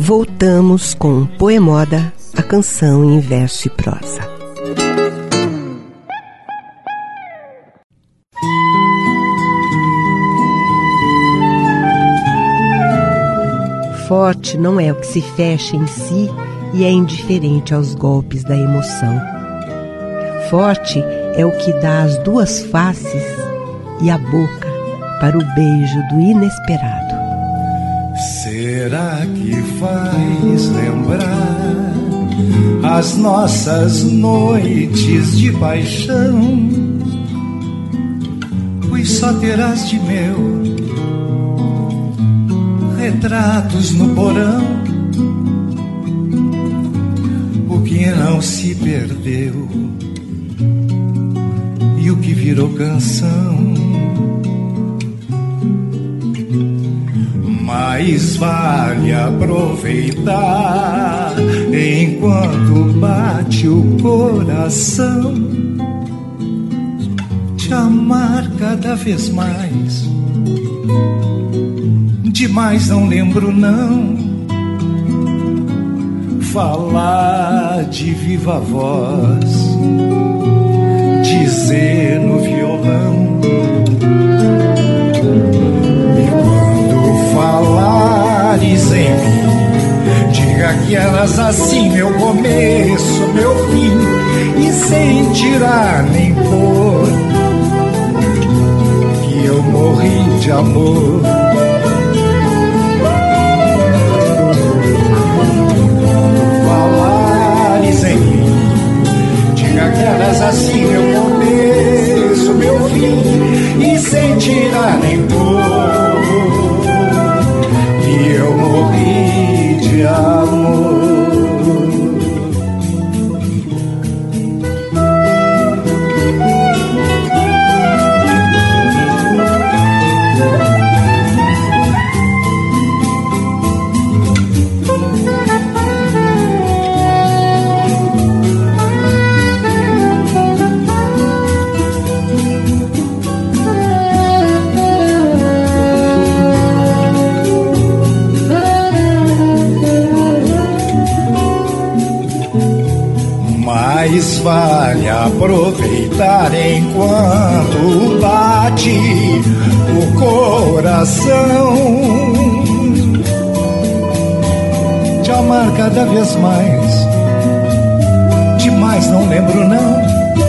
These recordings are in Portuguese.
Voltamos com Poemoda, a canção em verso e prosa. Forte não é o que se fecha em si e é indiferente aos golpes da emoção. Forte é o que dá as duas faces e a boca para o beijo do inesperado. Será que faz lembrar as nossas noites de paixão? Pois só terás de meu retratos no porão, o que não se perdeu e o que virou canção. Mais vale aproveitar enquanto bate o coração, te amar cada vez mais. Demais não lembro não, falar de viva voz, dizer no violão. Falares em mim, diga que eras assim, meu começo, meu fim, e sem tirar nem pôr, que eu morri de amor. Falares em mim, diga que eras assim, meu começo, meu fim, e sem tirar nem pôr, eu morri de amor. Mais vale aproveitar enquanto bate o coração, te amar cada vez mais. Demais não lembro não,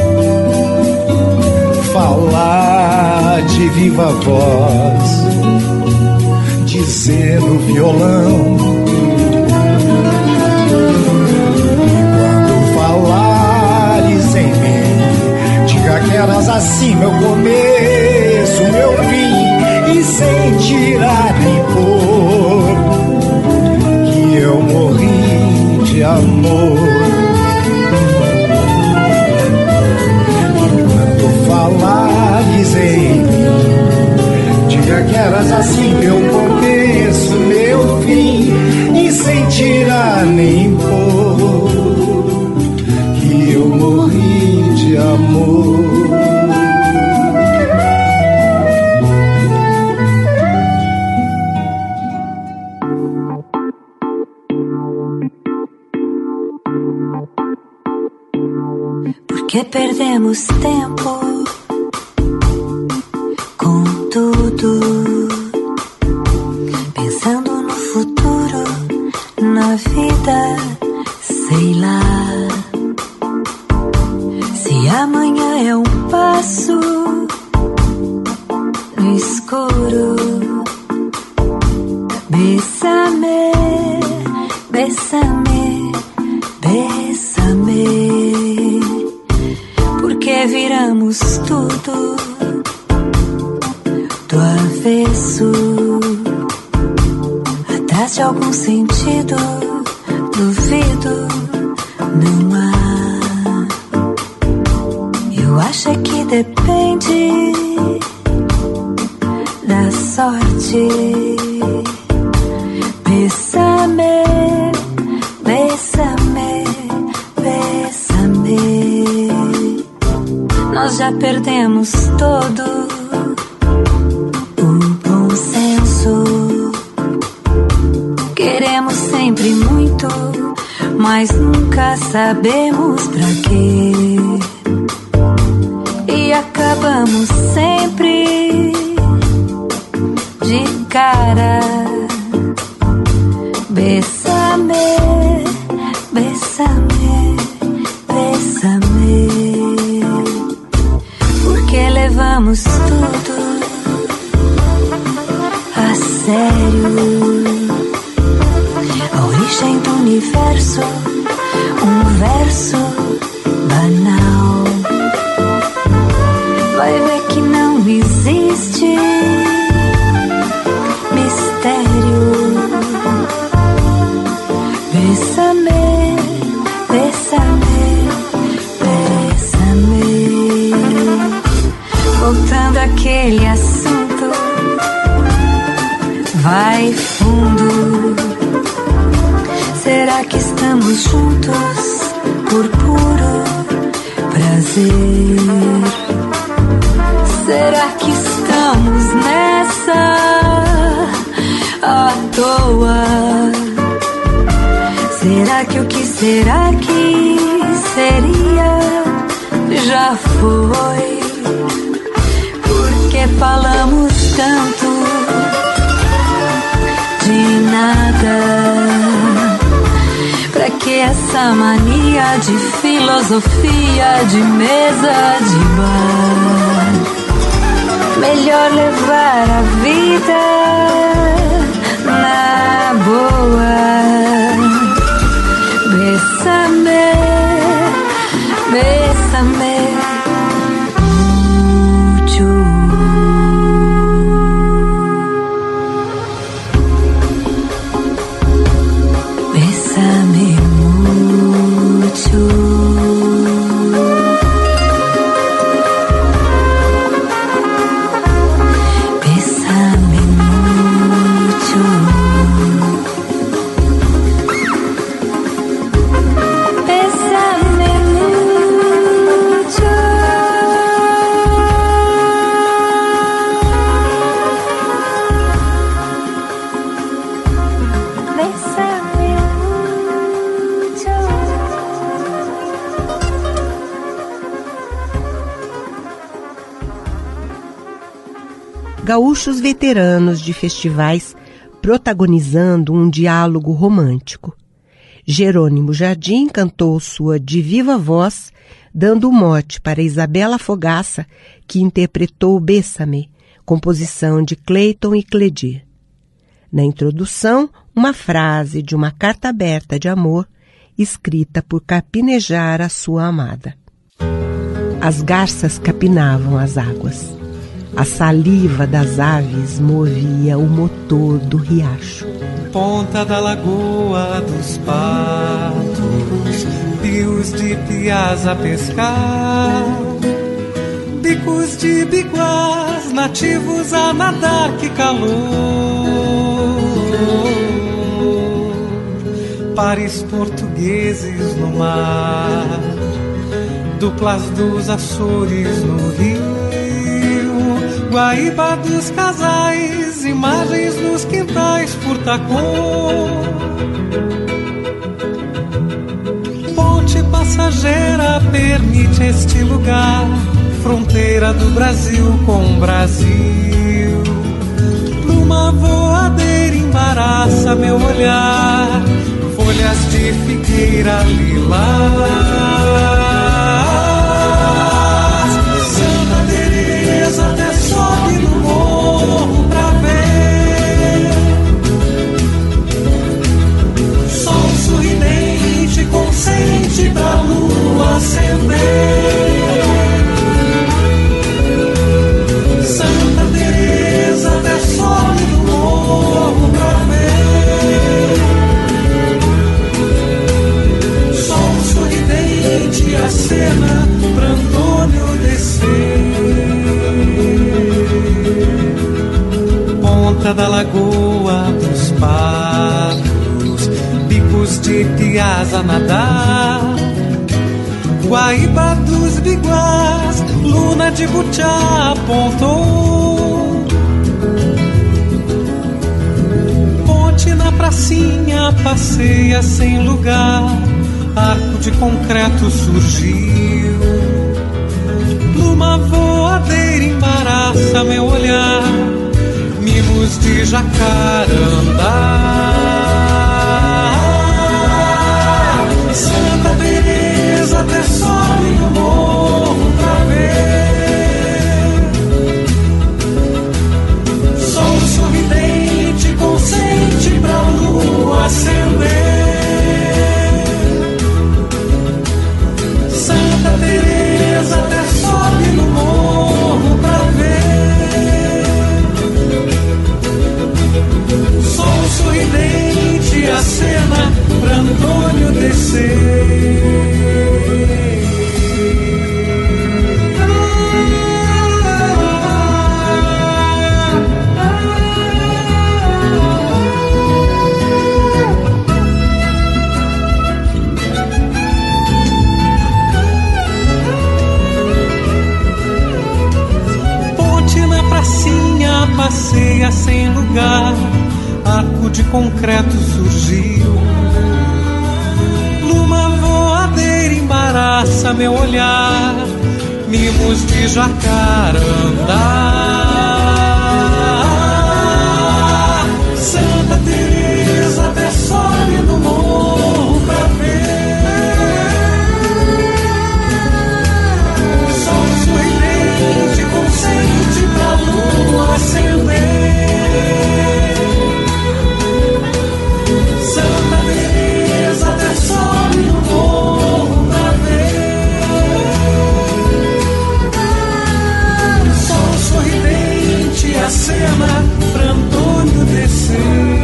falar de viva voz, dizer no violão. Falares em mim, diga que eras assim, meu começo, meu fim, e sem tirar nem pôr, que eu morri de amor. Enquanto falares em mim, diga que eras assim, meu começo, meu fim, e sem tirar nem pôr, eu morri de amor. Por que perdemos tempo com tudo, pensando no futuro, na vida, sei lá. Se amanhã é um passo no escuro, bésame, bésame, bésame, porque viramos tudo do avesso, atrás de algum sentido, duvido, não há. Eu acho que depende da sorte. Bésame, bésame, bésame. Nós já perdemos todo o bom senso. Queremos Queremos sempre muito, mas nunca sabemos pra quê. E acabamos sempre de cara. Bésame, bésame, bésame. Porque levamos tudo a sério. A origem do universo, um verso banal. Vai ver que não existe mistério. Bésame, bésame, bésame. Voltando àquele assunto, vai fundo. Será que estamos juntos por puro prazer? Será que estamos nessa à toa? Será que o que será que seria já foi? Porque falamos tanto de nada. Pra que essa mania de filosofia de mesa de bar? Melhor levar a vida na boa. Bésame, bésame mucho. Bésame mucho. Gaúchos veteranos de festivais protagonizando um diálogo romântico. Jerônimo Jardim cantou sua de viva voz, dando o mote para Isabela Fogaça, que interpretou Bésame, composição de Cleiton e Cledir. Na introdução, uma frase de uma carta aberta de amor, escrita por Carpinejar a sua amada. As garças capinavam as águas. A saliva das aves movia o motor do riacho. Ponta da lagoa dos patos, rios de piás a pescar, bicos de biguás, nativos a nadar, que calor. Pares portugueses no mar, duplas dos Açores no rio, Guaíba dos casais, imagens nos quintais furtacor. Ponte passageira permite este lugar, fronteira do Brasil com o Brasil. Pluma voadeira embaraça meu olhar, folhas de figueira lilás. Santa Teresa até sobe no morro pra ver sol sorridente, consente pra lua acender. Santa Teresa até sobe no morro pra ver sol sorridente, a cena pra Antônio descer. Ponta da lagoa dos patos, bicos de piás a nadar, Guaíba dos biguás, luna de butiá apontou. Ponte na praça pracinha passeia sem lugar, arco de concreto surgiu. Numa voadeira embaraça meu olhar, mimos de jacarandá. Santa Teresa até sobe no morro pra ver. Sol sorridente consente pra lua acender. Santa Teresa até sobe no morro pra ver. Sol sorridente acena pra Antônio descer. Ponte na pracinha passeia sem lugar, arco de concreto surgiu. Numa voadeira embaraça meu olhar, mimos de jacarandá. Santa Teresa até sobe no morro pra ver. Sol sorridente consente pra lua acender. Santa Teresa até sobe no morro pra ver. Sol sorridente acena pra Antônio descer.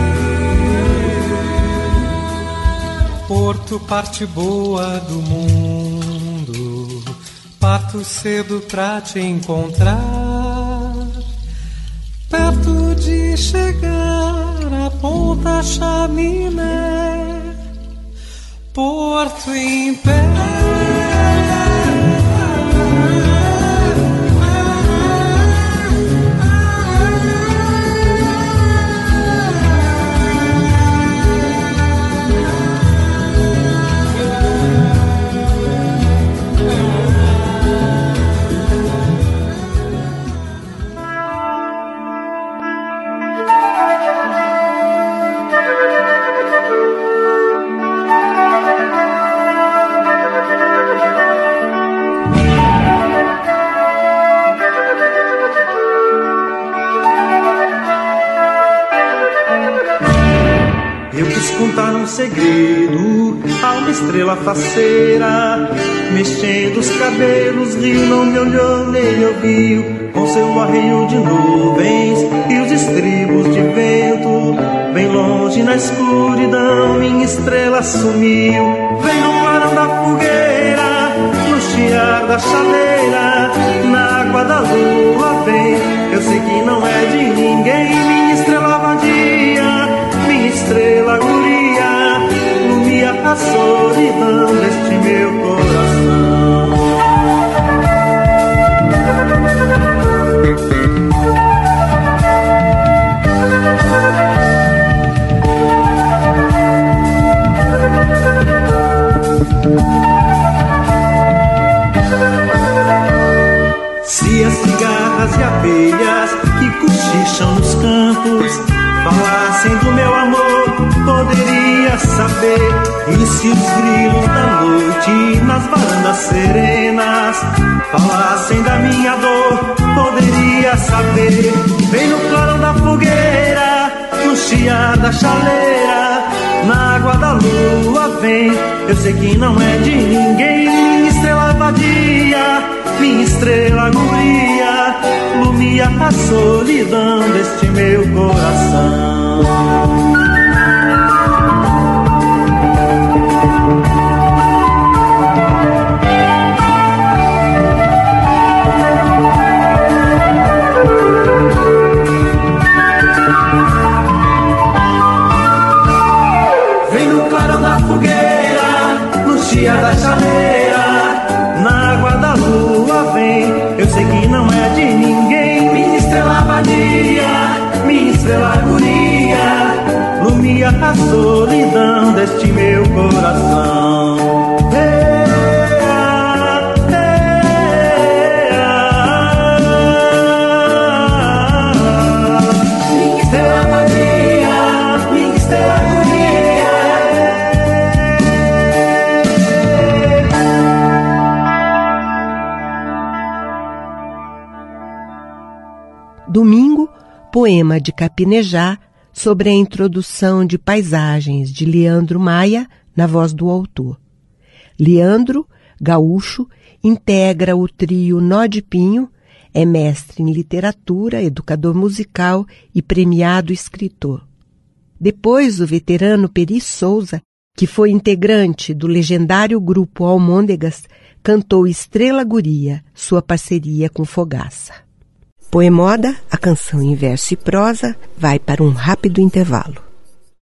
Porto, parte boa do mundo, parto cedo pra te encontrar. Perto de chegar a Ponta Chaminé, Porto em pé. Contar um segredo a uma estrela faceira, mexendo os cabelos, riu, não me olhou nem me ouviu, com seu arreio de nuvens e os estribos de vento. Bem longe na escuridão minha estrela sumiu. Vem no clarão da fogueira, no chiar da chaleira, na água da lua vem. Eu sei que não é de ninguém, minha estrela vadia, minha estrela guria, ilumia a solidão deste meu coração. Se as cigarras e abelhas que cochicham nos campos falassem do meu amor, poderia saber. E se os grilos da noite nas varandas serenas falassem da minha dor, poderia saber. Vem no clarão da fogueira, no chiar da chaleira, na água da lua vem. Eu sei que não é de ninguém, minha estrela vadia, minha estrela guria, ilumia a solidão deste meu coração. Vem no clarão da fogueira, no chiar da chaleira, na água da lua vem. Eu sei que não é de ninguém, minha estrela vadia, minha estrela guria, a solidão deste meu coração. Domingo, poema de Capinejá sobre a introdução de paisagens de Leandro Maia, na voz do autor. Leandro, gaúcho, integra o trio Nó de Pinho, é mestre em literatura, educador musical e premiado escritor. Depois, o veterano Peri Souza, que foi integrante do legendário grupo Almôndegas, cantou Estrela Guria, sua parceria com Fogaça. Poemoda, a canção em verso e prosa, vai para um rápido intervalo.